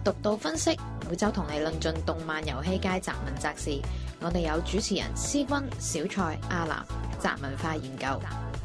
獨到分析，每週同你論盡動漫遊戲界雜文雜事。我哋有主持人思君、小蔡、阿南，雜文化研究。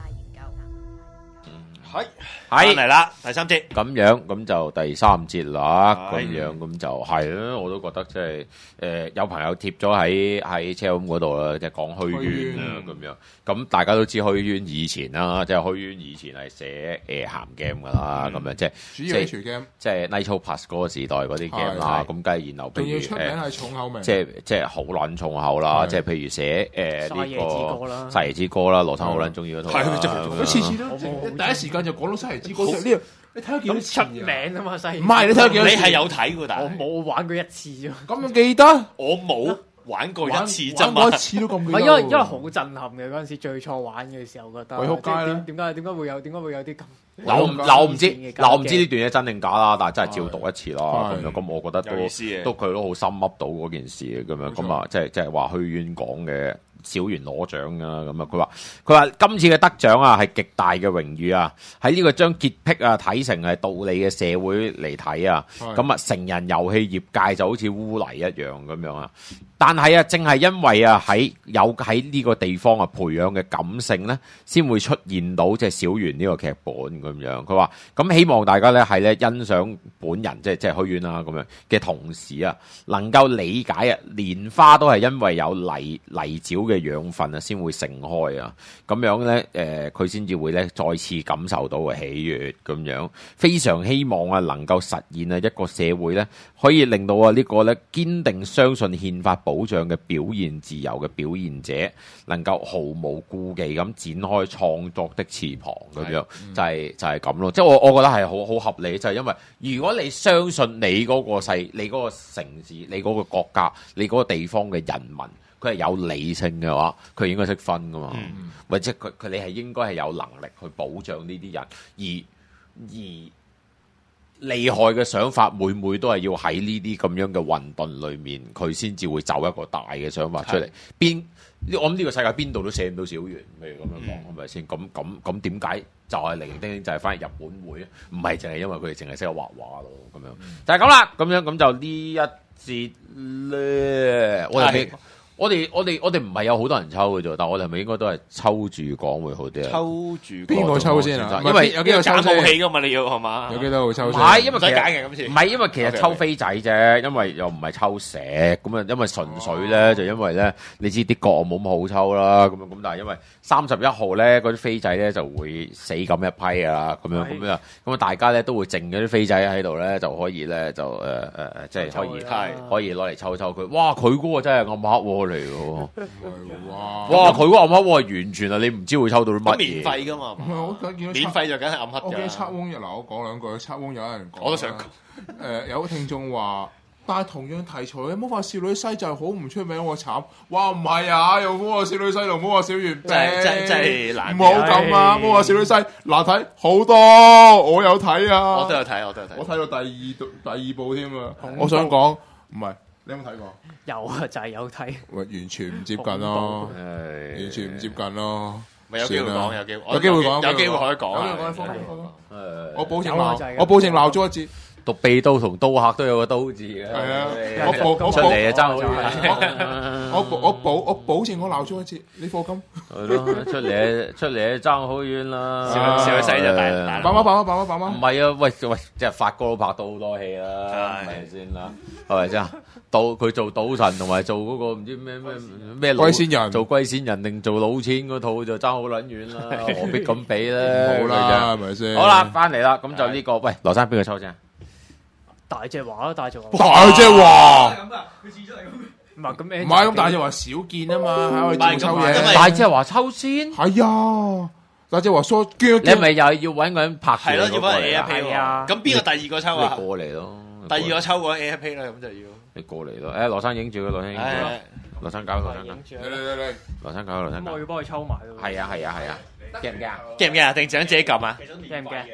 係嚟啦，第三節咁樣，咁就第三節啦。咁樣咁就係啦，我都覺得即係有朋友貼咗喺車屋嗰度啦，即係講虛淵啦咁樣。咁大家都知虛淵以前啦，即係虛淵以前係寫鹹 game 噶啦，咁樣即係主要 H game， 即係 Nitro Plus 嗰個時代嗰啲 game 啦。咁梗係然後仲要出名係重口味， 即係好撚重口啦。即係譬如寫呢個《沙耶之歌》啦，羅生好撚中意嗰套。 佢次次都第一時間就講到《沙耶之歌》呢個。你睇下幾多出名啊嘛，西唔係你睇下幾多？ 你係有睇㗎，但係我冇玩過一次啫。 咁記得？ 我冇玩過一次啫嘛。 玩過一次都咁記得。 唔係因為好震撼嘅嗰陣時，最初玩嘅時候覺得。 鬼仆街咧！ 點解會有啲咁？ 我唔知呢段嘢真定假啦，但係真係照讀一次啦。咁樣咁，我覺得都佢都好深噏到嗰件事嘅咁樣。咁啊，即係話虛淵講嘅。小圓攞獎啊！咁啊，佢話今次嘅得獎啊係極大嘅榮譽啊！喺呢個將潔癖啊睇成係道理嘅社會嚟睇啊，咁啊成人遊戲業界就好似污泥一樣咁樣啊！但係啊，正係因為啊喺呢個地方啊培養嘅感性咧，先會出現到即係小圓呢個劇本咁樣。佢話咁希望大家咧係咧欣賞本人即係虛淵啦咁樣嘅同時啊，能夠理解啊蓮花都係因為有泥沼嘅養分啊，先會盛開啊！咁樣咧，佢先至會咧再次感受到嘅喜悅咁樣。非常希望啊，能夠實現啊一個社會咧，可以令到啊呢個咧堅定相信憲法保障嘅表現自由嘅表現者，能夠毫無顧忌咁展開創作的翅膀咁樣，就係咁咯。即係我覺得係好合理，就係因為如果你相信你嗰個你嗰個城市、你嗰個國家、你嗰個地方嘅人民。佢係有理性嘅話，佢應該識分噶嘛，或者佢你係應該係有能力去保障呢啲人，而厲害嘅想法每都係要喺呢啲咁樣嘅混沌裏面，佢先至會走一個大嘅想法出嚟。我諗呢個世界邊度都寫唔到小圓，譬如咁樣講，係咪先？咁點解就係零零丁丁就係翻日本會咧？唔係淨係因為佢哋淨係識得畫畫咯，咁樣就係咁啦。咁樣咁就呢一節咧，我哋唔係有好多人抽嘅啫，但係我哋係咪應該都係抽住講會好啲啊？ 抽住邊個抽先啊？ 因為有幾個抽先？氣噶嘛，你要係嘛？ 有幾多號抽先？ 唔係，因為唔使揀嘅今次。 唔係，因為其實抽飛仔啫，因為又唔係抽石咁啊。因為純粹咧，就因為咧，你知啲角冇咁好抽啦。咁但係因為31號咧，嗰啲飛仔咧就會死咁一批啊，咁樣咁啊，大家咧都會剩咗啲飛仔喺度咧，就可以咧就即係可以攞嚟抽佢。哇！佢嗰個真係暗黑喎嚟喎。哇！佢嗰個暗黑喎係完全係你唔知會抽到啲乜嘢。 免費噶嘛？免費就梗係暗黑嘅。 我記得測翁嗱，我講兩句。測翁有人講， 我都想講。 有聽眾話，但係同樣題材嘅魔法少女西就係好唔出名，我慘。哇！唔係啊，又魔法少女西同魔法小圓， 真係難。 唔好咁啊！魔法少女西難睇好多，我有睇啊。 我都有睇。 我睇到第二部添啊！我想講，唔係。你有冇睇過？ 有啊，就係有睇。 喂，完全唔接近咯，完全唔接近咯。 咪有機會講，有機會講， 有機會可以講。我保證鬧咗一節。 讀秘刀同刀客都有個刀字嘅。 係啊， 出嚟啊爭好遠。 我保證我鬧咗一節，你課金。 係咯，出嚟爭好遠啦。 少女西就大。 爸媽。 唔係啊，喂，即係發哥都拍到好多戲啦，係咪先啦？係咪先？佢做賭神同埋做嗰個唔知咩龜仙人， 做龜仙人定做老千嗰套就爭好撚遠啦，何必咁比咧？ 好啦，係咪先？ 好啦，翻嚟啦，咁就呢個，喂，羅生邊個抽先？ 大隻華， 大隻華。咁啊， 佢試出嚟咁。唔係咁， 唔係咁大隻華少見啊嘛，喺度抽嘢。 大隻華抽先。 係啊，大隻華疏腳。 你係咪又係要揾個人拍？ 係咯，要揾 A P 喎。咁邊個第二個抽啊？ 你過嚟咯。 第二個抽嗰 A P 啦，咁就要。 你過嚟咯，羅生影住佢，羅生影住佢，羅生搞。 嚟， 羅生搞，羅生搞。 咁我要幫佢抽埋咯。 係啊，驚唔驚啊？ 驚唔驚啊？定想自己撳啊？ 驚唔驚？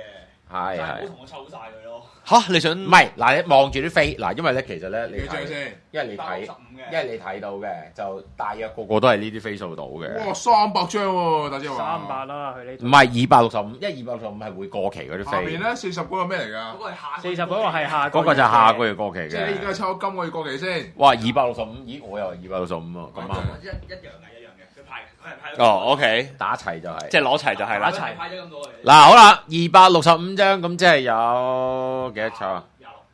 係但係唔好同我抽晒佢咯。 嚇你想唔係嗱？你望住啲飛嗱，因為咧其實咧你幾張睇， 先？ 因為你睇， 265嘅， 因為你睇到嘅就大約個個都係呢啲飛數到嘅。 哇，300張喎，大姐話。 300啦，佢呢度唔係265，因為265係會過期嗰啲下飛。 邊咧40嗰個咩嚟㗎嗰？個係下 40嗰個係下嗰個就下個月過期即係你而嘅。 家抽今個月過期先。 哇！265，咦？我又係265啊，咁啊， 一樣嘅，佢係派哦，OK， 打齊就係。 即係攞齊就係啦打。齊派咗咁多嘅。 嗱，好啦，265張，咁即係有幾多抽啊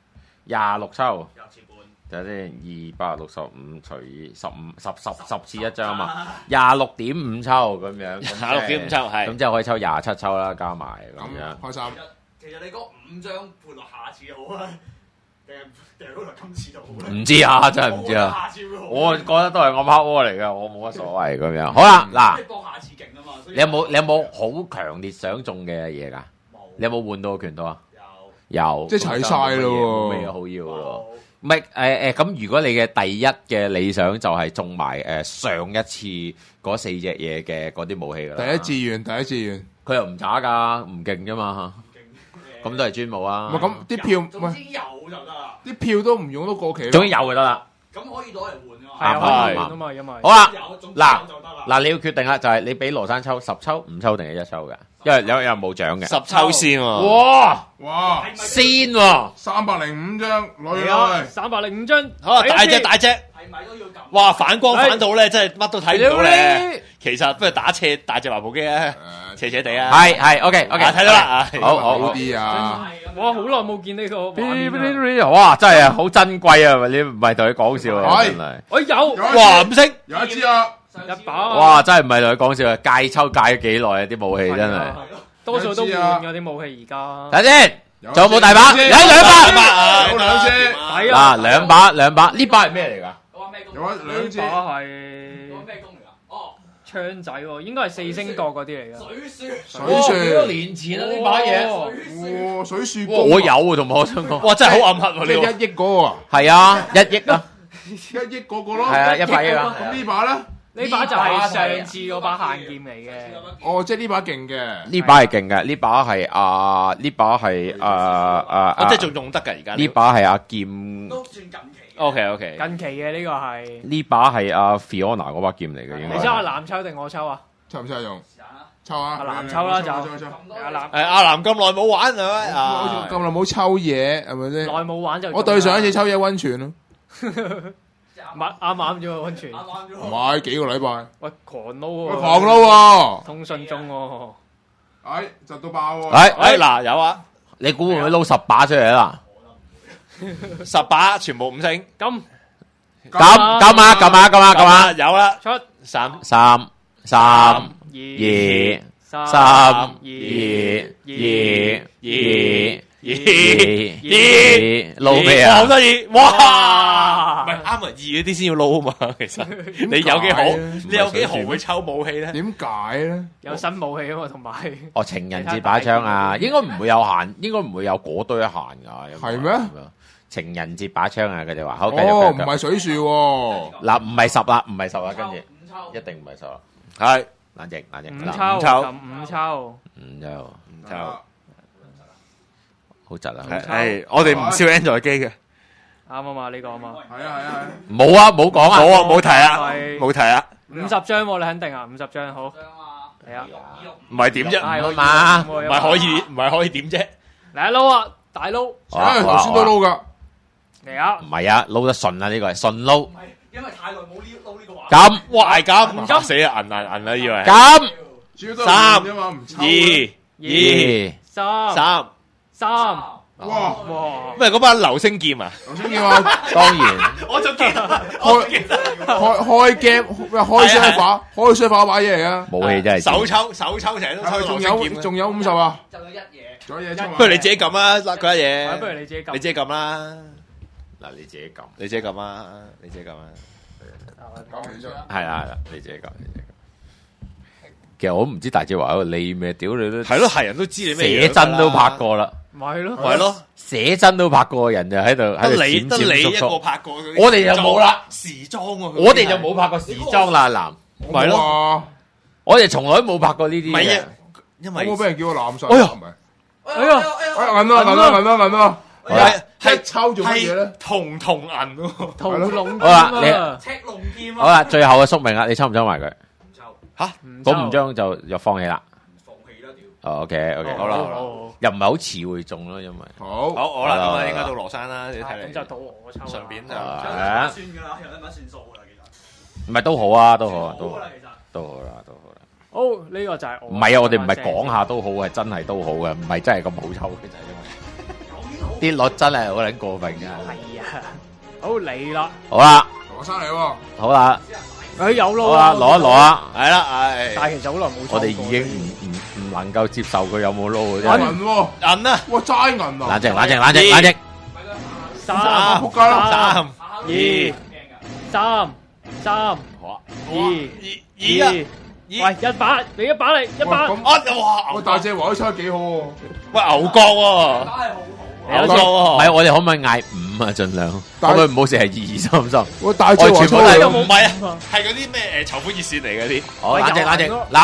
？26抽。 廿次半。 睇下先，265除以10次一張嘛，26.5抽咁樣。 26.5抽係咁即係可以抽27抽啦，加埋咁樣。 開心。 其實你嗰5張判落下次好啊，定係落今次就好咧？ 唔知啊，真係唔知啊。 下次會好。 我覺得都係我拋窩嚟嘅，我冇乜所謂咁樣。好啦，嗱你，幫下次勁啊嘛。所以你有冇好強烈想中嘅嘢㗎？ 冇你有冇換到個拳套啊？ 有有， 即係齊晒咯喎冇咩好要咯。唔係咁如果你嘅第一嘅理想就係中埋上一次嗰4隻嘢嘅嗰啲武器㗎啦。 第一志願， 佢又唔渣㗎，唔勁啫嘛。咁都係專武啊。 唔係咁啲票，喂， 總之有就得啦。 啲票都唔用都過期咯。 總之有就得啦。 咁可以攞嚟換係啊， 啊嘛。 可以係換啊嘛，因為好啦， 有，總之嗱有就得啦。 嗱，你要決定啦，就係你俾羅山抽10抽、5抽定係1抽嘅，因為有人冇獎嘅。 10抽先喎。 哇！ 哇， 係咪先喎， 305張攞係啊， 去。 305張， 好啊，大隻隻大隻， 係咪都要撳？ 哇！反光反到咧，真係乜都睇唔到咧。 咧。 其實不如打斜大隻環部機啊，斜斜地啊。 係 OK， 啊睇到啦， 好好好。 啲啊！ 哇，好耐冇見呢個畫面啦哇！真係好珍貴啊！你唔係同佢講笑啊， 係真係。 我有哇！五星有一支啊！ 一把啊， 哇！真係唔係同佢講笑啊！戒抽戒咗幾耐啊！啲武器真係。 係啊多數都換嗰啲武器而家。 睇先，仲有冇大把？有2把。 有兩支， 係啊， 嗱，兩把，呢把係咩嚟㗎？ 我話咩有工？ 兩支。 把係我話咩工嚟㗎？哦， 槍仔喎，應該係4星角嗰啲嚟㗎。 水書。 水樹幾多年前啊？呢把嘢。 哇，水樹哇我有啊，同埋我想講。 哇！真係好暗黑喎即係呢 1億嗰個啊係啊，1億啊。 ，1億嗰個咯。 係啊100億啊咁呢把咧？ 呢把就係上次嗰把限劍嚟嘅。 哦，即係呢把勁嘅。 呢把係勁嘅，呢把係即係仲用得㗎而家。 呢把係阿劍， 都算近期。 OK。 近期嘅呢個係。 呢把係阿 Fiona 嗰把劍嚟嘅，應該你抽阿藍抽定我抽啊？ 抽唔抽用？ 是但啦。 抽啊！ 藍抽啦就抽。 阿藍阿南咁耐冇玩係咪我啊？ 咁耐冇抽嘢係咪先？ 耐冇玩就。 我對上一次抽嘢溫泉咯， 啱啱咗個溫泉。 啱啱唔咗。 係幾個禮拜， 喂，狂撈喂喎！ 狂撈喎！ 通訊中喎。 哎，窒到爆喎！ 嗱有啊你估會唔會撈10把出嚟啦？ ，10把全部5星。 咁咁啊！ 有啦。 出 3 3、3、 2 2、3、2、2、撈咩啊好？得意哇！ 哇唔係啱啊，2嗰啲先要撈啊嘛。其實你有幾好，你有幾豪會抽武器咧？ 點解咧？ 有新武器啊嘛，同埋哦，情人節把槍啊，應該唔會有限，應該唔會有嗰堆限㗎。 係咩？ 情人節把槍啊，佢哋話好繼哦，唔續。 係水樹喎， 嗱，唔係10啦，唔係10啦，跟住 5抽。 一定唔係10啦。 係冷靜，冷靜。 5 嗱抽， 抽撳5抽， 五抽， 就好窒啊！ 係我哋唔燒 Android 機嘅， 啱啊嘛，呢個啊嘛， 係啊， 冇啊，冇講啊。 冇啊，冇提啊， 係冇提啊， 50張喎，你肯定啊？50張好， 張啊。 嚟啊！ 唔係點啫？ 係啊嘛唔係可以，唔係可以點啫？ 嚟撈啊，大撈唉，頭先都撈㗎， 嚟啊！ 唔係啊，撈得順啊，呢個係順撈。 唔係，因為太耐冇撈呢個畫。 咁哇，係咁嚇死啊！銀啊，以為咁主要都係啫嘛，唔抽。 2、 3 3， 3， 哇！ 哇！ 咩嗰班流星劍啊？ 頭先叫話當然我仲記得， 開 game 開 server 開 server 把嘢嚟啊！ 武器真係手抽成日都抽仲流星劍啊。 有50啊！ 就有一嘢。 仲有嘢抽啊！ 不如你自己撳啦，甩嗰一嘢。 不如你自己撳， 你自己撳啦， 嗱，你自己撳， 你自己撳啦，你自己撳啦。 搞完咗。 係啦，你自己撳，你自己撳。其實我都唔知大隻話喺度匿咩，屌你都係咯，係人都知你咩寫真都拍過啦， 咪係咯， 係咯， 寫真都拍過，人就喺度喺度得你一個閃閃縮縮。 拍過嗰啲， 我哋就冇啦， 時裝喎， 我哋就冇拍過時裝啦，男， 咪咯， 咯， 我哋從來都冇拍過呢啲嘅唔係啊。因為我冇俾人叫我攬晒。 哎呀係咪？ 哎呀， 銀啊！ 係抽做乜嘢咧？ 銅銀喎， 屠龍好啦劍啊！ 赤龍劍好啦，最後嘅宿命啦，你抽唔抽埋佢？ 唔抽， 嗰5張就放棄啦。 放棄啦屌！ 哦，OK， 好啦， 又唔係好似會中咯，因為好啦，咁啊應該到羅山啦，你睇嚟咁就到我抽啦。 順便就有得算㗎啦，有得算數㗎啦，其實。 唔係都好啊，都好啊， 好啦，其實。 都好啦，都好啦。 好，呢個就係我。 唔係啊，我哋唔係講下都好，係真係都好嘅，唔係真係咁好抽嘅，就係因為啲率真係好撚過分㗎。 係啊，好嚟啦， 好啦， 羅生嚟喎， 好啦， 佢有撈好啦，攞一攞啊！ 係啦，係但係其實好耐冇抽過。 我哋已經唔能夠接受佢有冇撈嘅啫。 銀喎， 銀啊， 哇齋銀啊！ 冷靜，冷靜，冷靜，冷靜。 三仆街啦！ 3、2、 三好二啊， 喂，一把，你一把嚟，一把。 咁哇！ 喂，大隻華都抽得幾好喎， 喂，牛角喎，牛角唔喎， 係我哋可唔可以嗌5啊？盡量，可但唔可以唔好成係2、2、3、3？ 喂，大隻華抽我全部都係得唔係啊，係嗰啲咩籌款熱線嚟嗰啲， 好，冷靜，冷靜。嗱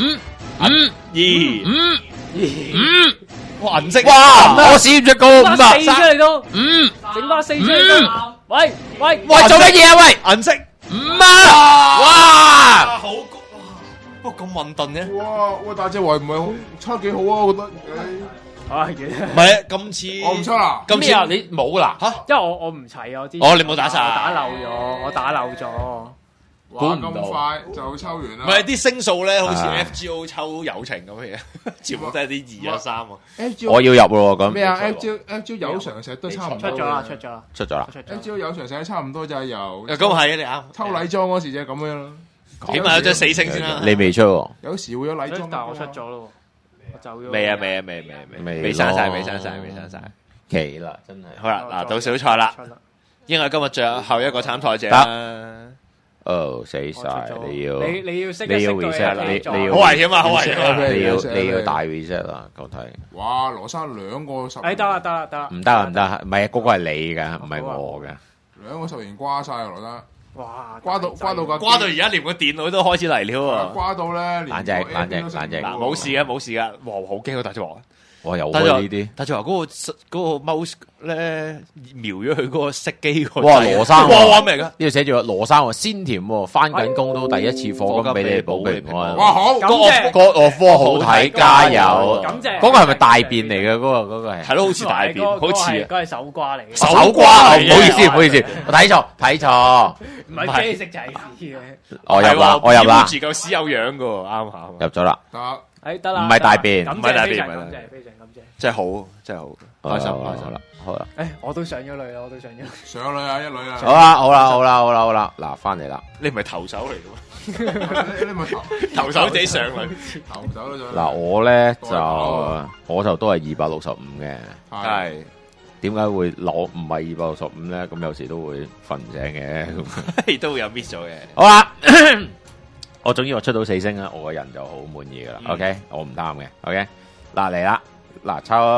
，5、 哇銀色， 哇！我試唔出高5啊四出嚟都， ！5， 整翻四出嚟都。喂， 喂，做乜嘢啊？喂， 銀色， 5啊！哇！ 好高，哇咁混沌嘅， 哇！喂，大隻華唔係好抽得幾好啊，我覺得。 啊， 唔係啊，今次我唔抽啦， 今次你冇啦？ 嚇， 因為我唔齊啊，我之哦你冇打晒我打漏咗。 哇咁快就抽完啦。 唔係啲星數咧，好似啊 FGO 抽友情咁嘅嘢，全部都係啲2啊3啊， FGO 我要入咯咁。 咩啊？FGO 有常成日都差唔多。 出咗啦，出咗啦， 出咗啦。 出咗。 FGO 有常成日差唔多就係由咁係啊，你啱， 抽禮裝嗰時就係咁樣啦。 起碼有張4星先啦， 你未出喎？ 有時會有禮裝， 但係我出咗咯，我走咗。 未啊，未刪晒，未刪晒。 奇啦，真係。 好啦，嗱到小賽啦， 出啦。 應該今日最後一個參賽者啦。 哦，死晒！你要你要識你要一識 reset 佢你要好危險啊！好危險啊！ 你要大 reset 啦，夠睇。 哇！羅生2個10， 哎，得啦，得啦，得啦。 唔得啊，唔得啊，唔係嗰個係你噶，唔係我噶。 2個10年瓜晒啊！羅生哇！ 瓜到個瓜到而家連個電腦都開始嚟了啊！ 瓜到咧， 冷靜冷靜冷靜嗱，冇事嘅，冇事嘅。哇，好驚啊！大隻王， 我又開呢啲。 大隻王嗰個 mouse 咧瞄咗佢嗰個熄機個。 哇，羅生哇咩嚟噶？ 呢度寫住羅生喎，鮮甜喎，翻緊工都第一次課金俾你保平安。 哇好， 感謝個科好睇，加油！ 感謝。 嗰個係咪大便嚟嘅？嗰個係。 係咯，好似大便，好似啊。 嗰係手瓜嚟嘅。 手瓜嚟嘅唔好意思，唔好意思，我睇錯。 唔係啡色仔嘅。 我入啦，我入啦， 住嚿屎有樣噶喎，啱下。 入咗啦。 得哎，得啦。 唔係大便感謝唔係大便非常感謝， 唔係大便非常感謝。 真係好，真係好，開心開心好啦，好啦。 誒，我都上咗女啦，我都上咗。 上女啊，一女啊， 好啦，好啦，好啦，好啦，好啦，嗱，翻嚟啦。 你唔係投手嚟嘅你咪咩？投手自己上嚟， 投手都上。 嗱，我咧就都係265嘅。 係點解會攞唔係265咧？咁有時都會瞓唔醒嘅。 都有 miss 咗嘅。 好啦，我總之我出到4星啦，我個人就好滿意噶啦。OK，我唔貪嘅。OK，嗱嚟啦，嗱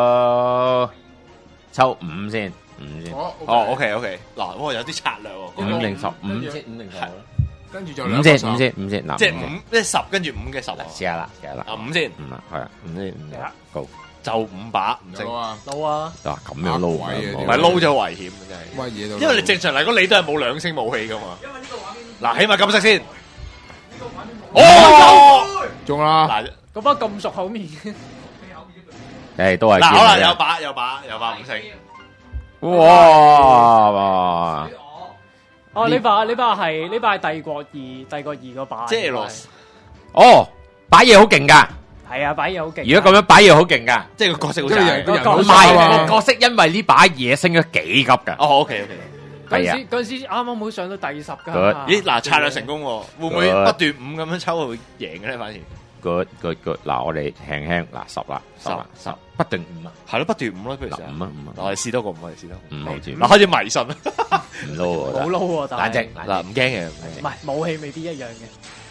抽5先，5先。 哦，OK，嗱，我有啲策略喎。 5定10，5先，5定10啦。 跟住就 5先，5先，5先。嗱， 即係5，即係10，跟住5嘅10啊。 試下啦，試下啦。 啊，5先， 5啦，係啊，5先，5高。 就5把5星。 有啊， 撈啊！ 嗱咁樣撈鬼嘢唔係撈咗危險嘅真係。 乜嘢都。 因為你正常嚟講，你都係冇2星武器噶嘛。 因為呢個畫面， 嗱，起碼金色先。 呢個畫面冇。 哦， 中啦， 嗱嗰把咁熟口面。 誒，都係。 嗱，好啦，有把5星。 哇！ 哦，呢把係帝國2嗰把。 即係羅斯， 哦，擺嘢好勁噶。 係啊，擺嘢好勁。 如果咁樣擺嘢好勁噶， 即係個角色好即係人正。 唔個人好犀係啊個角色，因為呢把嘢升咗幾級噶。 哦，OK， 係啊嗰陣時啱啱冇上到第10㗎。 Good 咦，嗱，策略成功喎，會唔會不斷5咁樣抽會贏嘅咧？反而 good。嗱，我哋輕輕嗱10啦，10，不定5啊， 係咯，不斷5咯，不如嗱成日。 5啊嗱，我哋試多個5，我哋試多個 5好似嗱，開始迷信啦。 唔撈喎， 冇撈喎，但係冷靜， 嗱，唔驚嘅， 唔係武器未必一樣嘅。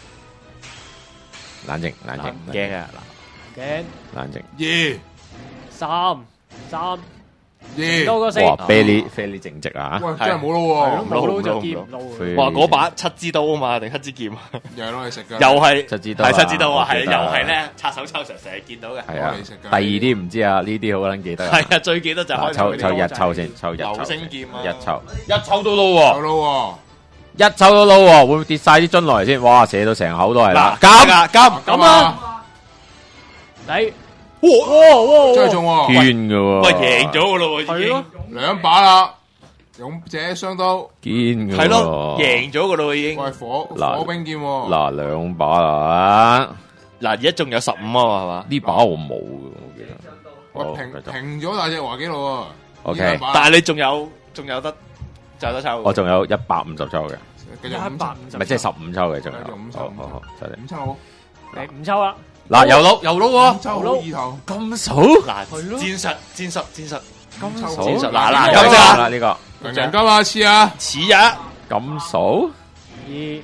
冷靜，冷靜， 唔驚啊！ 嘅冷靜。 2、 3、 哇，啡喱正直啊！ 喂，真係冇撈喎， 冇撈就見唔撈。 哇！嗰把7支刀啊嘛，定7支劍啊？ 又係攞嚟食㗎。 又係 7支刀， 係7支刀啊！係又係咧，拆手抽成日見到嘅。 係啊，第二啲唔知啊，呢啲好撚記得。 係啊，最記得就係抽一抽先，抽一抽。 流星劍啊！ 一抽都撈喎， 有撈喎。 一抽都撈喎，會唔會跌晒啲樽落嚟先？哇！射到成口都係啦， 咁啊！ 你哇！ 真係中喎， 堅㗎喎， 喂，贏咗㗎咯喎，已經 2把啦，勇者雙刀， 堅㗎喎， 係咯，贏咗㗎咯已經。 喂，火冰劍喎， 嗱2把啦， 嗱而家仲有15啊嘛，係嘛？ 呢把我冇嘅，我記得。 喂，平咗大隻華紀路啊 OK， 但係你仲有得抽。 我仲有150抽嘅， 繼續5抽， 咪即係15抽嘅，仲有。 好， 犀利。 5抽好， 你5抽啦。 嗱，又撈喎， 5抽好意頭， 咁數嗱，戰術， 咁數戰術嗱咁就啦呢個人金啊，似啊， 似啊， 咁數 2、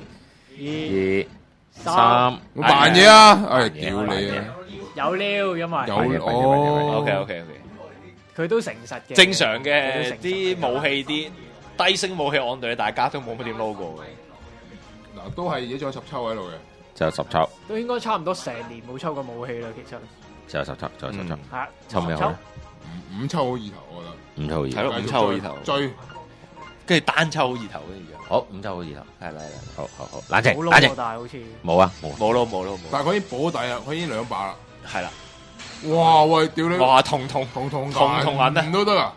2、3， 我扮嘢啊，哎，屌你啊， 有料，因為有 OK， 佢都誠實嘅。 正常嘅啲武器啲低星武器按對，大家都冇乜點撈過嘅。 嗱，都係而家仲有10抽喺度嘅。 就10抽， 都應該差唔多成年冇抽過武器啦，其實。 就10抽，仲有10抽， 係抽咩好咧 5抽好意頭，我覺得。 5抽好意頭， 係咯，5抽好意頭， 追， 跟住單抽好意頭跟住。 好5抽好意頭， 係啦， 好，冷靜， 冇撈過，但係好似冇啊， 冇撈。 但係佢已經保底啦，佢已經2把啦。 係啦， 哇喂，屌你！ 哇，痛銀啊！ 唔都得啊！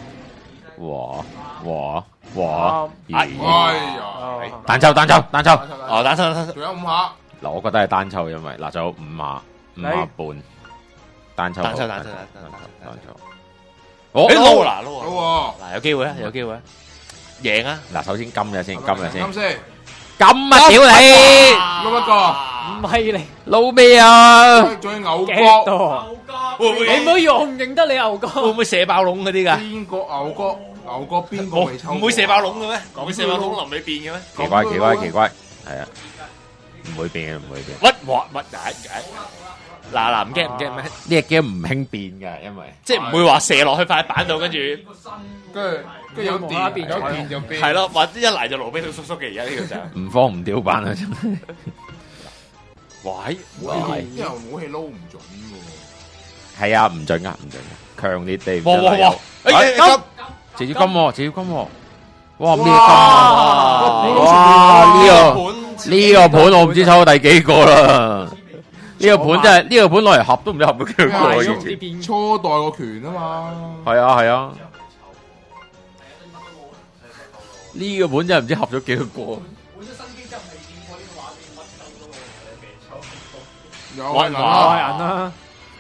哇， 哎呀， 單抽， 哦，單抽， 仲有5下。 嗱，我覺得係單抽，因為嗱仲有5下半，單抽，好， 撈啦， 好喎， 嗱，有機會啊，贏啊！ 嗱，首先金嘅先， 啱先， 金啊，屌你， 撈一個， 唔係你撈咩啊？ 仲有牛幾角， 多？ 會唔會你唔好以為我唔認得你牛哥。 會唔會射爆籠嗰啲㗎？ 邊個牛角？牛角邊個未抽？ 唔會射爆籠嘅咩？唔會射爆籠臨尾變嘅咩？ 奇怪，係啊，唔會變， 乜嗱，唔驚咩？ 呢隻 game 唔興變㗎，因為即係唔會話射落去塊板度，跟住跟住有電就變。 係咯，或者一嚟就盧比叔叔嘅，而家呢個就唔慌唔屌板啊！真係， 喂， 因為武器撈唔準喎。 係啊，唔準㗎，強烈地唔準哇！ 金，直接金喎，哇咩金哇！ 呢個盤我唔知抽到第幾個啦。呢個盤真係呢個盤攞嚟合都唔知合到幾多個以前。 初代個拳啊嘛。 係啊。呢個盤真係唔知合咗幾多個。 有係銀啦。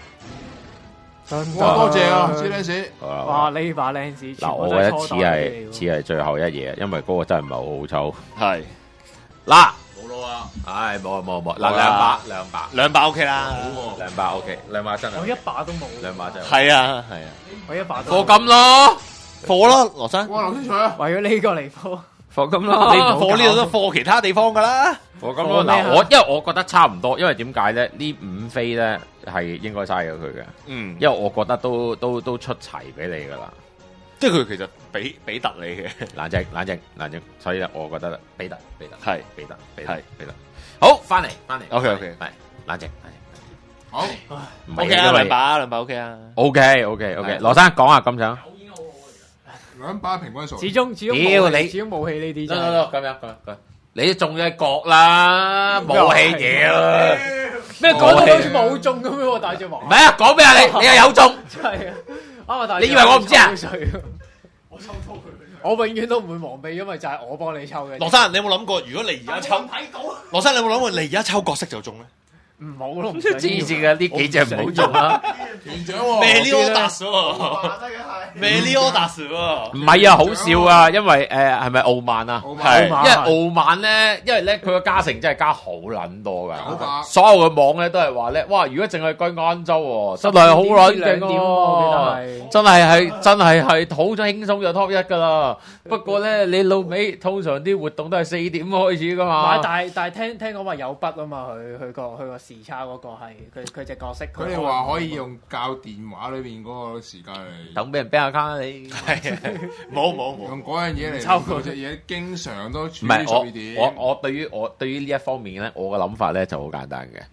哇！多謝啊，史靚史。 哇！呢把靚史。 嗱，我覺得似係最後一嘢，因為嗰個真係唔係好好抽。 係。 嗱。 冇咯啊！ 唉，冇。嗱，兩把 OK 啦，兩把 OK，兩把真係。 我一把都冇。 兩把真係。 係啊。 我一把都。 課金咯， 課咯，羅生。 哇！劉天才啊！ 為咗呢個嚟課。 課金咯， 你唔課呢度都課其他地方㗎啦。 課金咯，嗱，因為我覺得差唔多，因為點解咧？呢5飛咧係應該嘥咗佢嘅。 嗯。因為我覺得都出齊俾你㗎啦。 即係佢其實俾特你嘅。 冷靜，所以咧，我覺得俾特， 係俾特。好，翻嚟。 OK， 係冷靜。 好 ，OK 啊，兩把 OK 啊。 OK，羅生講下咁想。 兩把平均數。 始終屌你， 始終武器呢啲真係。咁樣。你中咗角啦，武器屌。 咩講到好似冇中咁樣喎，大隻王。 唔係啊，講咩啊你又有中。 係啊， 你以為我唔知啊？ 我抽佢。我永遠都唔會忘記，因為就係我幫你抽嘅。 羅生，你有冇諗過，如果你而家抽，羅生，你有冇諗過，你而家抽角色就中咧？ 唔好咯， 黐線嘅呢幾隻唔好中啦。 團長喎 ，Meliodas 喎，Meliodas 喎。 唔係啊，好笑啊，因為係咪傲慢啊？ 係， 因為傲慢咧，因為咧佢個加成真係加好撚多噶。所有嘅網咧都係話咧，哇！如果淨係計晏晝，真係好撚勁咯。真係好咗輕鬆就 top 1噶啦。不過咧，你老尾通常啲活動都係4點開始噶嘛。 但係聽講話有筆啊嘛，佢個時差嗰個係佢隻角色。 佢哋話可以用校電話裏邊嗰個時間嚟。 等俾人卡你。 冇， 用嗰樣嘢嚟抽嗰隻嘢，經常都處唔係於碎點。 我對於呢一方面咧，我嘅諗法咧就好簡單嘅，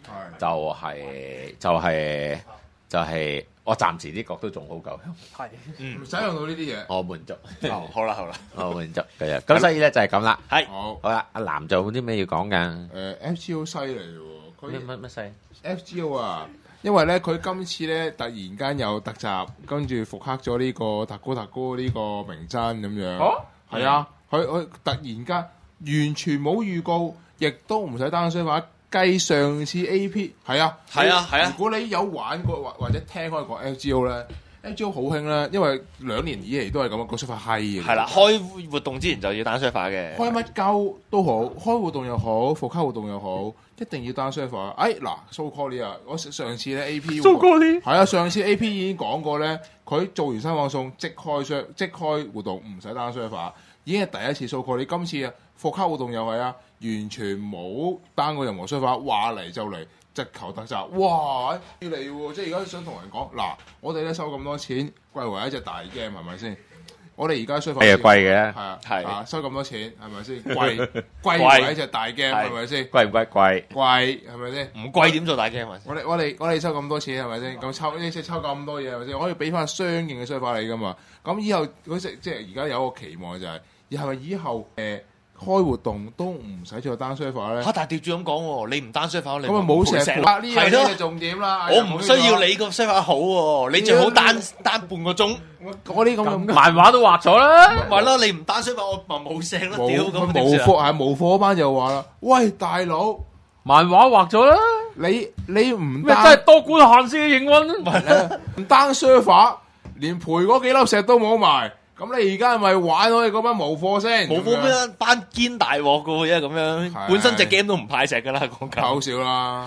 就係我暫時呢角都仲好夠香， 係唔使用到呢啲嘢。 我滿足， 好啦， 我滿足嘅。咁所以咧就係咁啦。 係好好啦，阿南仲有啲咩要講㗎？ FGO 犀利喎，佢乜細？ FGO 啊，因為咧佢今次咧突然間有突襲，跟住復刻咗呢個特高呢個名真咁樣。係啊，佢突然間完全冇預告，亦都唔使單雙話。計上次 AP 係啊。如果你有玩過或者聽開過 FGO 咧，FGO 好興啦，因為2年以嚟都係咁樣，個出法閪嘅。 係啦，開活動之前就要單 server 嘅。 開乜鳩都好，開活動又好，復刻活動又好，一定要單 server。嗱 ，so call 呢啊，我上次咧 AP so call 呢係啊，上次 AP 已經講過咧，佢做完新放送即開活動，唔使單 server，已經係第一次 so call 你。今次啊，復刻活動又係啊。完全冇單過任何說法，話嚟就嚟，直球特襲，哇！要嚟喎，即係而家想同人講，嗱，我哋咧收咁多錢，貴為一隻大 game 係咪先？我哋而家說法係貴嘅， 係啊，收咁多錢係咪先？貴為一隻大 game 係咪先？ 貴唔貴？貴係咪先？ 唔貴點做大 game 啊？ 我哋收咁多錢係咪先？咁抽咁多嘢係咪先？我可以俾翻相應嘅說法你噶嘛？咁以後即係而家有一個期望就係，係咪以後開活動都唔使再單 server 咧？ 但係調轉咁講喎，你唔單 server，你咁咪冇石啦！呢樣嘢係重點啦。 我唔需要你個 server 好喎，你最好單半個鐘。 嗰啲咁漫畫都畫咗啦， 係咯，你唔單 server，我咪冇聲咯。屌咁冇課班就話啦，喂大佬， 漫畫畫咗啦， 你唔咩真係多管閒事嘅營運， 唔單 server，連賠嗰幾粒石都冇埋。咁你而家係咪玩我哋嗰班無貨先？ 冇貨咩？班堅大鑊噶喎，因為咁樣本身隻 game 都唔派石噶啦，講緊。 好少啦。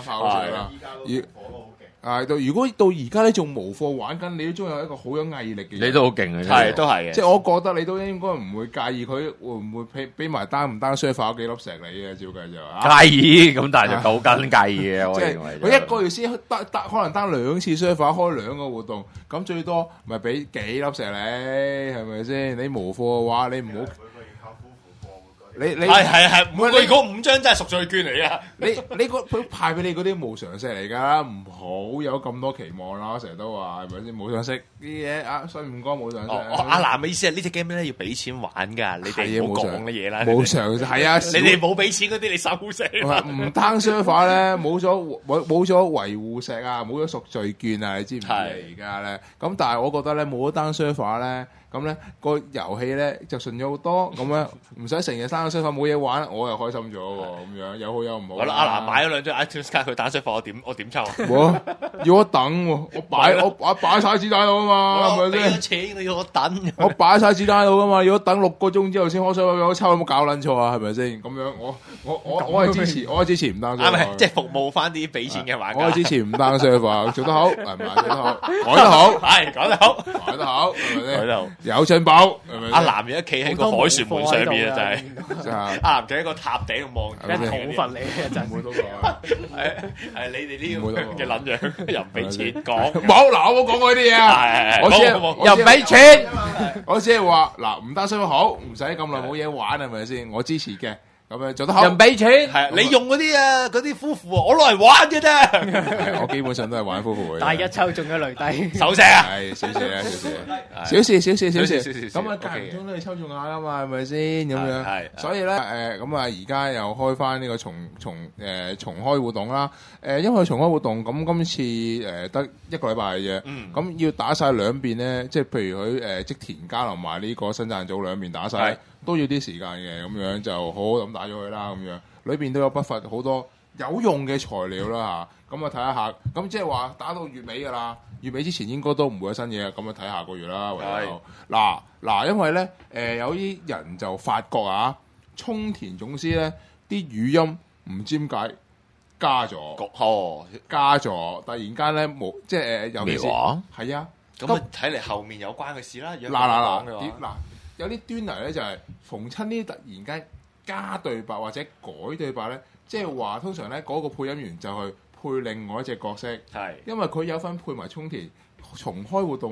如果到而家你仲無貨玩緊，你都仲有一個好有毅力嘅。 你都好勁嘅， 係都係嘅。 即係我覺得你都應該唔會介意佢會唔會俾埋單唔單 server 幾粒石你嘅，照計就介意咁，但係就夠緊介意嘅。我認為佢一個月先可能單2次 server 開2個活動，咁最多咪俾幾粒石你係咪先？你無貨嘅話，你唔好。你係，每個月嗰5張真係贖罪券嚟噶。 你佢派俾你嗰啲無常識嚟㗎，唔好有咁多期望啦。成日都話係咪先？無常識啲嘢啊，信唔過無常識。 阿南嘅意思係呢隻 game 咧要俾錢玩㗎，你哋唔好講嘅嘢啦。 無常係啊， 你哋冇俾錢嗰啲，你收聲。 唔單 server 咧，冇咗維護石啊，冇咗贖罪券啊，你知唔知而家咧？咁但係我覺得咧，冇咗單 server 咧。咁咧個遊戲咧就順咗好多，咁樣唔使成日3個 server 冇嘢玩，我又開心咗喎，咁樣有好有唔好。 阿南買咗2張 iTunes 卡，佢單 server 我點抽啊？ 要我等喎，我擺晒子彈度啊嘛，係咪先？ 俾咗錢你要我等， 我擺晒子彈度噶嘛，要我等6個鐘之後先開 server 俾我抽，有冇搞撚錯啊？係咪先？咁樣我係支持唔單 server， 即係服務翻啲俾錢嘅玩家。 我係支持唔單 server，做得好係咪？做得好，改得好， 係講得好， 改得好，係咪先？ 改得好。 有進步， 阿南而家企喺個凱旋門上面啊，真係阿南企喺個塔頂度望， 一討伐你啊，真係。 係你哋呢個嘅撚樣，又唔俾錢講。 冇嗱，我冇講過呢啲嘢啊，我又唔俾錢， 我只係話嗱，唔單身好，唔使咁耐冇嘢玩係咪先？我支持嘅。咁樣做得好， 又唔俾錢， 係你用嗰啲夫婦啊，我攞嚟玩嘅啫。 我基本上都係玩夫婦嘅。 大一抽中咗雷低， 手石啊， 係小事啊，小事。咁啊，間唔中都要抽中下噶嘛，係咪先？咁樣，係。所以咧，咁啊，而家又開翻呢個重開活動啦。因為重開活動，咁今次得1個禮拜嘅啫。咁要打晒兩邊咧，即係譬如佢織田加同埋呢個新贊組兩邊打晒。都要啲時間嘅，咁樣就好好咁打咗佢啦，咁樣裏邊都有不乏好多有用嘅材料啦嚇，咁啊睇一下，咁即係話打到月尾㗎啦，月尾之前應該都唔會有新嘢，咁啊睇下個月啦，唯有嗱，因為咧有啲人就發覺啊，沖田總司咧啲語音唔知點解加咗，突然間咧冇即係尤其是係啊， 咁啊睇嚟後面有關嘅事啦， 嗱。有啲端倪咧，就係逢親呢突然間加對白或者改對白咧，即係話通常咧嗰個配音員就去配另外一隻角色，係因為佢有份配埋沖田重開活動咧，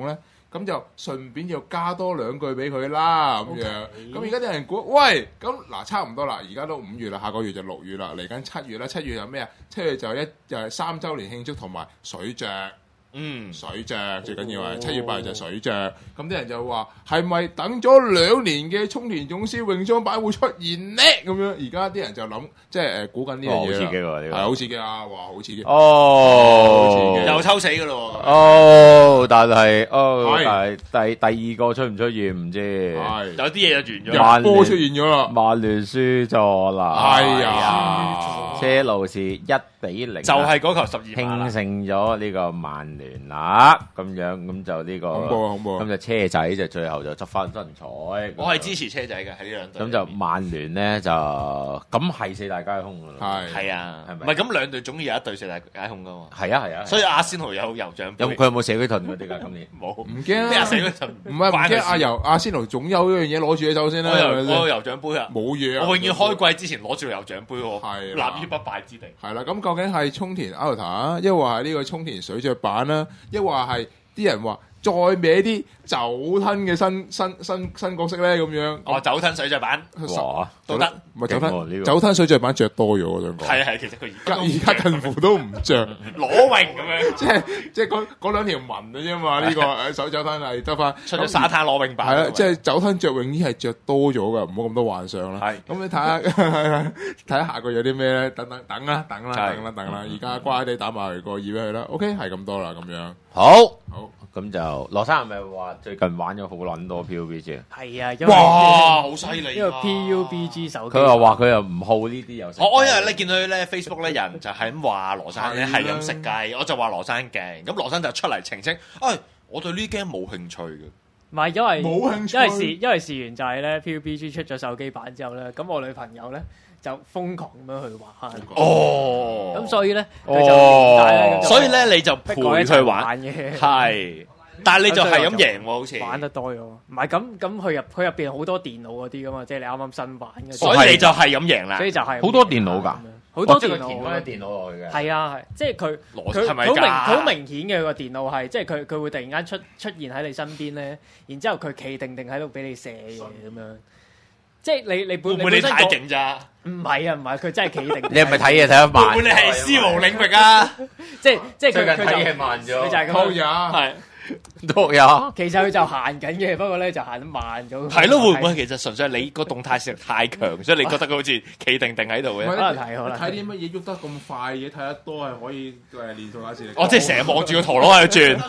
咁就順便就加多2句俾佢啦咁樣。咁而家啲人估，喂，咁嗱差唔多啦，而家都5月啦，下個月就6月啦，嚟緊7月啦，7月有咩啊？7月就係3週年慶祝同埋水著。水著最緊要係7月8日就水著，咁啲人就話係咪等咗2年嘅沖田總司泳裝版會出現呢？咁樣而家啲人就諗，即係估緊呢樣嘢。好刺激喎！呢個係好刺激啊！哇，好刺激！ 又抽死噶咯喎！但係第2個出唔出現唔知。 有啲嘢就完咗。 入波出現咗啦， 曼聯輸咗啦。 係啊， 車路士1-0， 就係嗰球12 慶勝咗呢個曼聯啦。咁樣咁就呢個恐怖， 咁就車仔就最後就執翻身彩。 我係支持車仔嘅喺呢兩隊。 咁就曼聯咧就咁係4大皆空噶啦。 係啊，係咪？唔係咁兩隊總要有一隊4大皆空噶嘛。 係啊。所以阿仙奴有酋長杯。 佢有冇社區盾嗰啲㗎？今年冇， 唔驚。 咩社區盾？ 唔驚阿仙奴總有一樣嘢攞住喺手先啦。 我有酋長杯啊， 冇嘢。 我永遠開季之前攞住酋長杯喎，立於不敗之地。 係啦，咁究竟係沖田 Ultra 啊，抑或係呢個沖田水著版啦，抑或係啲人話再歪啲酒吞嘅新角色咧咁樣。 酒吞水著版， 哇， 都得。 唔係酒吞水著版着多咗，我想講。 係，其實佢而家近乎都唔着， 裸泳咁樣。 即係嗰2條紋嘅啫嘛。呢個手酒吞係得翻出咗沙灘裸泳版。 係啦，即係酒吞着泳衣係着多咗噶，唔好咁多幻想啦。係，咁你睇下下個有啲咩咧？等啦。而家乖地打埋個耳俾佢啦。OK， 係咁多啦，咁樣。 好。咁就羅生係咪話最近玩咗好撚多 PUBG？ 係啊， 哇，好犀利！ 呢個 PUBG 手機， 佢又話佢又唔好呢啲遊戲。 我因為咧見到佢咧 Facebook 咧人就係咁話羅生咧係咁食雞，我就話羅生勁，咁羅生就出嚟澄清，我對呢 game 冇興趣嘅。 唔係因為冇興趣， 因為事緣就係咧 PUBG 出咗手機版之後咧，咁我女朋友咧就瘋狂咁樣去玩。咁所以咧佢就所以咧你就陪佢玩嘅。 係。但係你就係咁贏喎，好似玩得多咗。唔係咁佢入邊好多電腦嗰啲噶嘛，即係你啱啱新玩嘅。 所以你就係咁贏啦。 所以就係好多電腦㗎， 好多電腦。 填翻啲電腦落去嘅。 係啊，係，即係佢好明顯嘅個電腦係，即係佢會突然間出現喺你身邊咧，然之後佢企定喺度俾你射嘢咁樣。即係你本你太勁咋？ 唔係，佢真係企定。 你係咪睇嘢睇得慢？ 會唔會你係私無領域啊？ 即係佢睇嘢慢咗。 佢就係咁樣。 係。 都有， 其實佢就行緊嘅，不過咧就行得慢咗。 係咯，會唔會其實純粹係你個動態視力太強，所以你覺得佢好似企定喺度嘅？ 可能睇啲乜嘢喐得咁快嘅，睇得多係可以練動態視力。 我即係成日望住個陀螺喺度轉。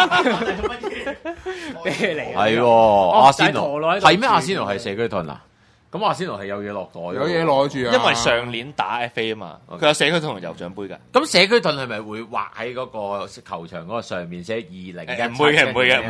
咩嚟？ 係阿仙奴係咩？阿仙奴係社區盾啊？咁阿仙奴係有嘢落袋， 有嘢攞住啊！ 因為上年打 FA 啊嘛，佢有社區盾同酋長杯㗎。 咁社區盾係咪會畫喺嗰個球場嗰個上面寫2017？ 唔會嘅，唔會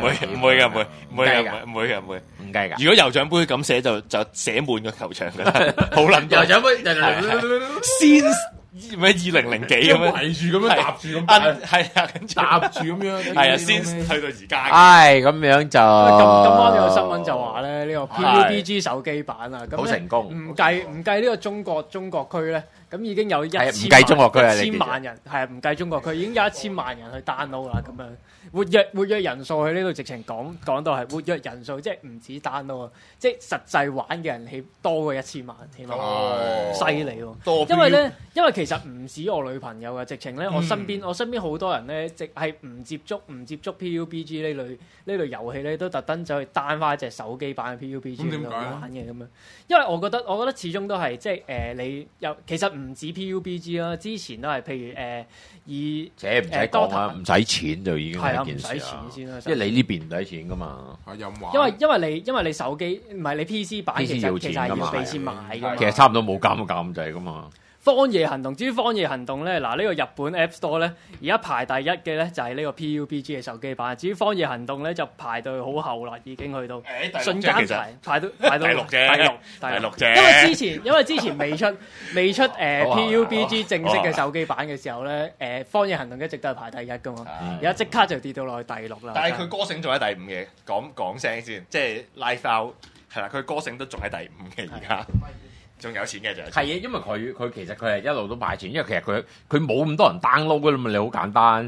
唔計㗎。 如果酋長杯咁寫就寫滿個球場㗎啦，好撚酋長杯先。咩2000幾咁樣圍住咁樣搭住咁， 係啊，跟住搭住咁樣， 係啊，先去到而家。 咁樣就咁啱有個新聞就話咧，呢個 PUBG 手機版啊， 好成功。 唔計呢個中國區咧，咁已經有 1000 萬人，係唔計中國區已經有1000萬人去 download 啦，咁樣活躍人數喺呢度直情講到係活躍人數，即係唔止 download，即係實際玩嘅人起多過1000萬，起碼犀利喎。因為其實唔止我女朋友嘅，直情咧我身邊好多人咧，直係唔接觸 PUBG 呢類遊戲咧，都特登走去 down 翻一隻手機版嘅 PUBG 嚟玩嘅咁樣。因為我覺得始終都係即係你又其實唔止 PUBG 啦，之前都係譬如以唔使講啦，唔使錢就已經係一件事啦。 唔使錢先啦， 因為你呢邊唔使錢噶嘛。 因為你手機唔係你 PC 版其實係要俾錢買嘅。 其實差唔多冇減咁滯噶嘛。 荒野行動，至於荒野行動咧，嗱呢個日本 App Store 咧，而家排第一嘅咧就係呢個 PUBG 嘅手機版。至於荒野行動咧，就排到好後啦，已經去到瞬間排到第六啫。 因為之前未出PUBG 正式嘅手機版嘅時候咧，荒野行動一直都係排第一噶嘛，而家即刻就跌到落去第6啦。 但係佢歌醒仲喺第5嘅，講聲先，即係 Live Out 係啦，佢歌醒都仲喺第5嘅而家。仲有錢嘅就係啊，因為佢其實佢係一路都賣錢，因為其實佢冇咁多人 download 噶啦嘛，你好簡單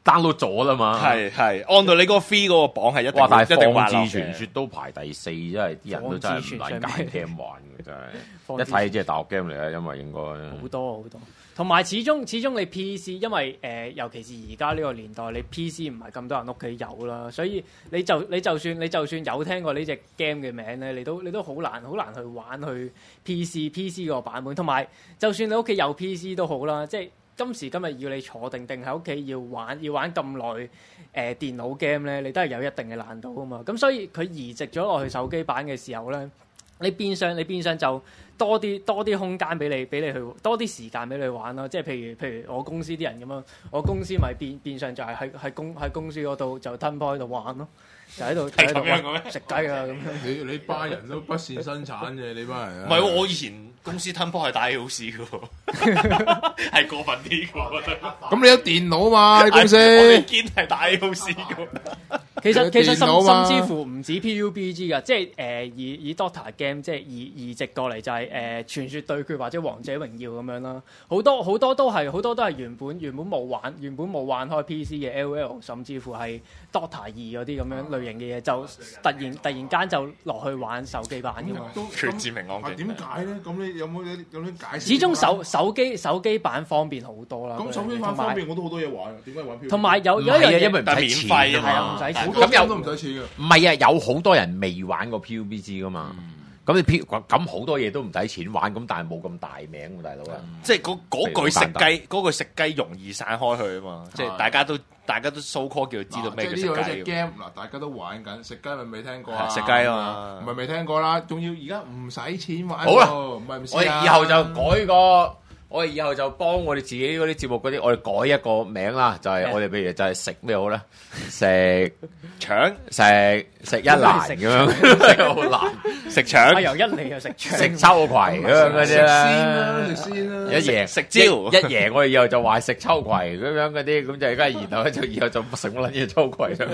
download 咗啦嘛。 係按到你嗰個 free 嗰個榜係一定哇！但係一定滑落放置傳說都排第4，真係啲人都真係唔撚揀 game 玩嘅，真係一睇即係大陸 game 嚟啦，因為應該好多。同埋始終你 PC， 因為尤其是而家呢個年代，你 PC 唔係咁多人屋企有啦，所以你就算有聽過呢隻 game 嘅名咧，你都好難去玩去 PC 個版本。同埋就算你屋企有 PC 都好啦，即係今時今日要你坐定喺屋企要玩咁耐電腦 game 咧，你都係有一定嘅難度啊嘛。咁所以佢移植咗落去手機版嘅時候咧，你變相就多啲空間俾你去多啲時間俾你玩咯，即係譬如我公司啲人咁樣，我公司咪變相就係喺公司嗰度就吞波喺度玩咯，就喺度食雞啊咁樣。 你班人都不善生產嘅，你班人。 唔係我以前公司吞波係打 AOC 嘅喎，係過分啲嘅我覺得。 咁你有電腦嘛？你公司我哋堅係打 AOC 嘅。 其實甚至乎唔止 PUBG 㗎，即係以 Dota game 即係移植過嚟就係傳說對決或者王者榮耀咁樣啦，好多都係原本冇玩開 PC 嘅 LOL， 甚至乎係 Dota 2嗰啲咁樣類型嘅嘢，就突然間就落去玩手機版㗎嘛。 決戰明暗點解咧？咁你有冇解釋？ 始終手機版方便好多啦。 咁手機版方便我都好多嘢玩，點解玩 PUBG？ 同埋有一樣嘢， 因為唔使錢係啊，唔使錢。 好多人都唔使錢嘅。 唔係啊，有好多人未玩過 PUBG 噶嘛。咁你咁好多嘢都唔使錢玩，咁但係冇咁大名喎，大佬啊！ 即係嗰句食雞容易散開去啊嘛！即係大家都 so call 叫知道咩叫食雞。 即係呢個一隻 game 嗱，大家都玩緊，食雞咪未聽過啊？ 食雞啊嘛， 唔係未聽過啦，仲要而家唔使錢玩。 好啦， 唔係唔我哋以後就改個。我哋以後就幫我哋自己嗰啲節目嗰啲，我哋改一個名啦，就係我哋譬如就係食咩好咧？食腸，食一蘭咁樣，食好難，食腸。 由一嚟又食腸， 食秋葵咁樣嗰啲啦， 食先啦， 一贏食蕉， 一贏我哋以後就話食秋葵咁樣嗰啲，咁就而家然後咧就以後就食乜撚嘢秋葵上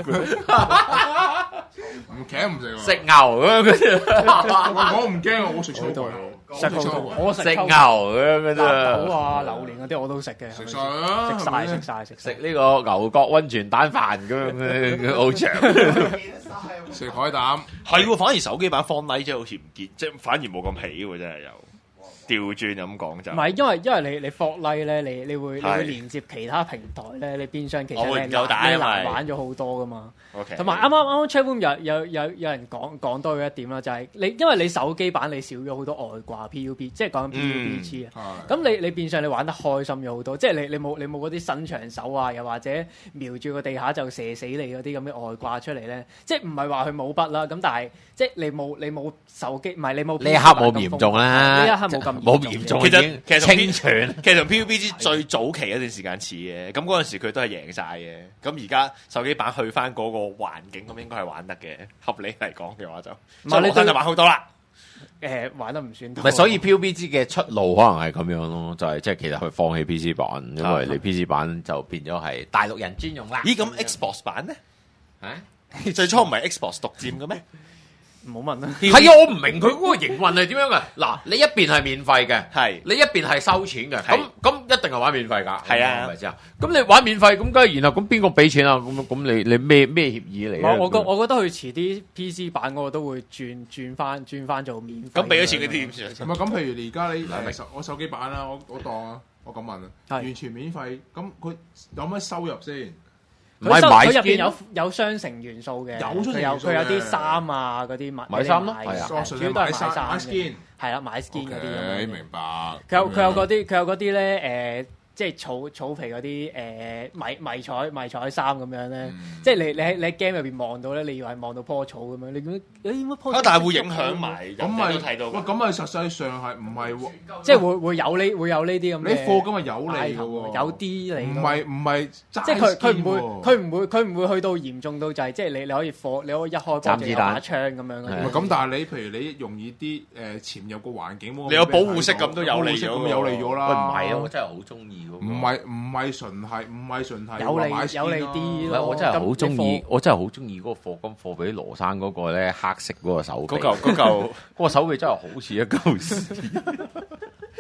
唔驚唔食喎。 食牛咁樣嗰啲， 我唔驚啊！我食秋葵。 我食牛咁樣嘅啫。 好啊，榴蓮嗰啲我都食嘅。食晒。 食呢個牛角溫泉蛋飯咁樣好長。 食海膽係喎，反而手機版放低即係好似唔見，即係反而冇咁起喎，真係又。調轉咁講就唔係，因為你 Fortnite 咧，你會連接其他平台咧，你變相其實你難玩咗好多噶嘛。同埋啱 Chatroom 有人講多咗一點啦，就係因為你手機版你少咗好多外掛 PUB， 即係講緊 PUBG 啊。咁你變相你玩得開心咗好多，即係你冇嗰啲伸長手啊，又或者瞄住個地下就射死你嗰啲咁嘅外掛出嚟咧。即係唔係話佢冇筆啦，咁但係即係你冇手機，唔係你冇呢一刻冇咁嚴重啦， 呢一刻冇咁。 冇嚴重， 其實清泉， 其實同 PUBG 最早期一段時間似嘅，咁嗰陣時佢都係贏晒嘅。咁而家手機版去翻嗰個環境，咁應該係玩得嘅。合理嚟講嘅話就，所以就玩好多啦。 玩得唔算多。 唔係，所以 PUBG 嘅出路可能係咁樣咯，就係即係其實佢放棄 PC 版，因為你 PC 版就變咗係大陸人專用啦。 咦？咁 Xbox 版咧？最初唔係 Xbox 獨佔嘅咩？ 唔好問啦。 係啊，我唔明佢嗰個營運係點樣嘅。嗱，你一邊係免費嘅， 係你一邊係收錢嘅，咁一定係玩免費㗎。 係啊， 係咪先啊？咁你玩免費，咁梗係然後咁邊個俾錢啊？咁你咩協議嚟啊？ 我覺得佢遲啲 PC 版嗰個都會轉翻做免費。 咁俾咗錢嗰啲點算？ 唔係咁，譬如而家你我手機版啦，我當啊，我咁問啊，完全免費，咁佢有乜收入先？ 佢入邊有商城元素嘅，佢有啲衫啊嗰啲買衫咯， 主要都係買衫嘅，係啦，買 skin 嗰啲。 明白。 佢有嗰啲咧即係草皮嗰啲迷彩衫咁樣咧，即係你喺 game 入邊望到咧，你以為望到棵草咁樣，你點乜棵草？ 但係會影響埋， 咁咪睇到。 咁咪實際上係唔係？ 即係會有呢啲咁嘅。 你課金係有利嘅喎， 有啲利。 唔係， 即係佢唔會去到嚴重到就係即係你可以一開波就有把槍咁樣。 咁但係你譬如你容易啲潛入個環境， 你有保護色咁都有利咗， 咁有利咗啦。 唔係啊，我真係好中意。 唔係純係有利啲咯。 我真係好中意，我真係好中意嗰個課金課俾羅生嗰個咧黑色嗰個手臂。 嗰嚿個手臂真係好似一嚿屎。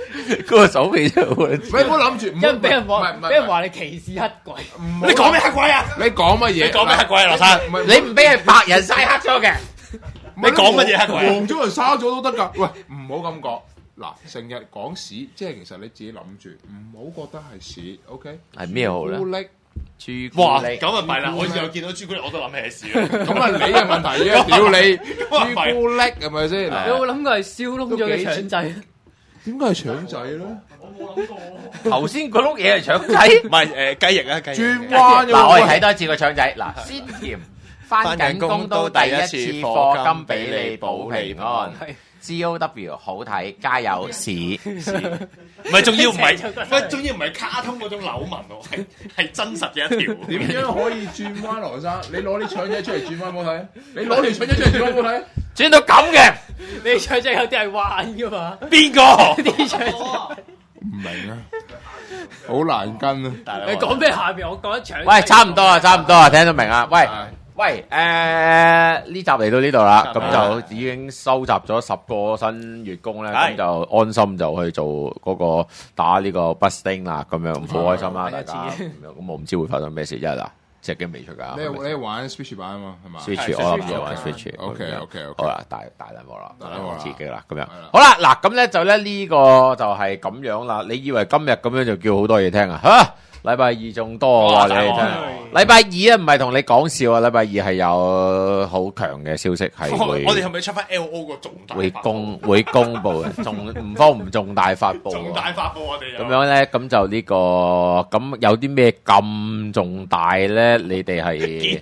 嗰個手臂真係好。 唔好諗住， 因為俾人話你歧視黑鬼。 你講咩黑鬼啊？ 你講乜嘢？ 你講咩黑鬼啊？羅生， 你唔俾係白人曬黑咗嘅。 你講乜嘢黑鬼？ 黃咗人沙咗都得㗎。喂，唔好咁講。嗱，成日講屎，即係其實你自己諗住，唔好覺得係屎。OK， 係咩好咧？ 朱古力。 哇，咁啊弊啦！我以後見到朱古力我都諗起係屎啦。 咁啊，你嘅問題啫，屌你！朱古力係咪先？ 你有冇諗過係燒燶咗嘅腸仔？ 點解係腸仔咧？ 我冇諗過。 頭先嗰碌嘢係腸仔， 唔係雞翼啊，雞翼。 轉彎嗱，我哋睇多一次個腸仔。嗱，鮮甜，翻緊工都第一次課金俾你保平安。GOW 好睇，加油！屎， 唔係仲要唔係卡通嗰種扭紋喎，係真實嘅一條。 點樣可以轉彎，羅生？你攞啲腸仔出嚟轉彎冇睇？你攞條腸仔出嚟轉彎冇睇？ 轉到咁嘅， 你腸仔有啲係彎噶嘛？ 邊個？ 啲腸仔唔明啊，好難跟啊！ 你講咩下邊？我講腸。 喂，差唔多啊，聽到明啊？喂，呢集嚟到呢度啦，咁就已經收集咗10個新月供咧，咁就安心就去做嗰個打呢個 busting 啦，咁樣好開心啦，大家咁我唔知會發生咩事，因為嗱隻 game 未出㗎。 你玩 Switch 版啊嘛，係嘛 ？Switch 我諗住玩 Switch。 OK。 好啦，大禮幕啦，刺激啦，咁樣。好啦，嗱咁咧就咧呢個就係咁樣啦。你以為今日咁樣就叫好多嘢聽啊？嚇！禮拜二仲多話你聽，禮拜二啊唔係同你講笑啊，禮拜二係有好強嘅消息係會， 我哋係咪出翻 LO 個重大會公佈嘅，唔方唔重大發布， 重大發布我哋咁樣咧，咁就呢個咁有啲咩咁重大咧？你哋係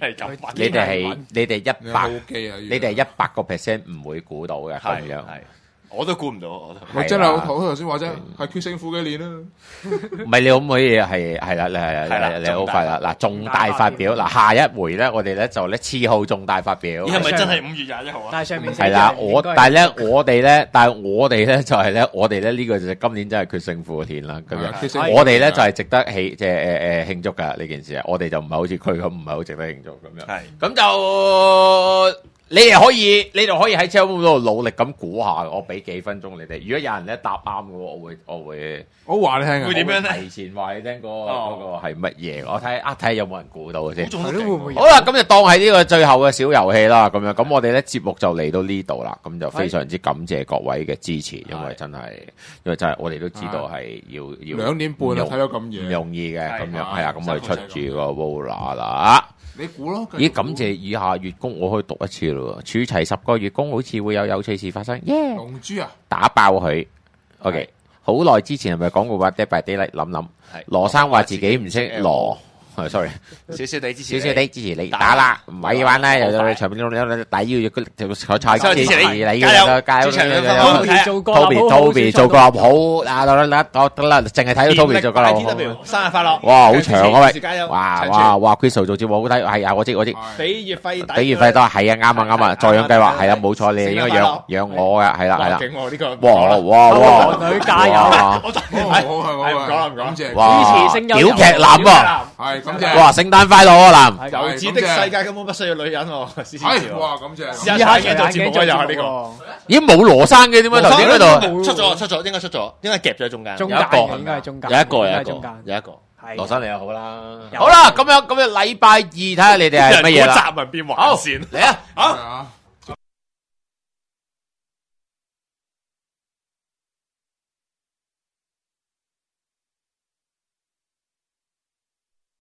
100%唔會估到嘅咁樣。 我都估唔到， 我真係我頭先話啫，係決勝負嘅年啦。 唔係你可唔可以係啦？你好快啦！嗱，重大發表嗱，下一回咧，我哋咧就次號重大發表。 係咪真係5月21號啊？ 但係上面係啦，但係我哋咧就係咧，我哋咧呢個就係今年真係決勝負嘅年啦。咁樣，我哋咧就係值得慶祝㗎呢件事啊！我哋就唔係好似佢咁，唔係好值得慶祝咁樣。係咁就。你哋可以喺 channel 度努力咁估下，我俾幾分鐘你哋。如果有人咧答啱嘅話，我話你聽啊。 會點樣咧？ 提前話你聽嗰個係乜嘢？我睇有冇人估到先。 好啦，咁就當係呢個最後嘅小遊戲啦。咁樣咁我哋咧節目就嚟到呢度啦。咁就非常之感謝各位嘅支持，因為真係我哋都知道係要 2點半睇到咁夜唔容易嘅咁樣係啊。咁我哋出住個 Vola 啦。 你估咯？ 咦，感謝以下月供，我可以讀一次咯。儲齊10個月供，好似會有趣事發生。耶！ 龍珠啊， 打爆佢。OK，好耐之前係咪講過話 Dead by Daylight？諗，羅生話自己唔識羅。sorry， 少少地支持你打啦，唔係玩啦，又場邊打腰佢菜支持你，加油！Toby 做個好啊，得啦，淨係睇到 Toby 做個好。 生日快樂！ 哇，好長啊喂！哇 Crystal 做節目好睇，係啊，我知。 俾月費多，係啊，啱啊，助養計劃係啊，冇錯，你應該養我嘅，係啦。哇！ 女加油！ 唔講，支持聲優屌劇男啊！ 係咁謝。 哇！聖誕快樂啊，男！ 遊子的世界根本不需要女人喎。 係哇！咁謝。 試下睇做節目啊，又係呢個。 咦？冇羅生嘅點解頭先嗰度出咗，應該夾咗中間。 中間應該係中間。 有一個。羅生你又好啦。好啦，咁樣禮拜二睇下你哋係乜嘢啦。 集文變橫線。 嚟啊！ 好。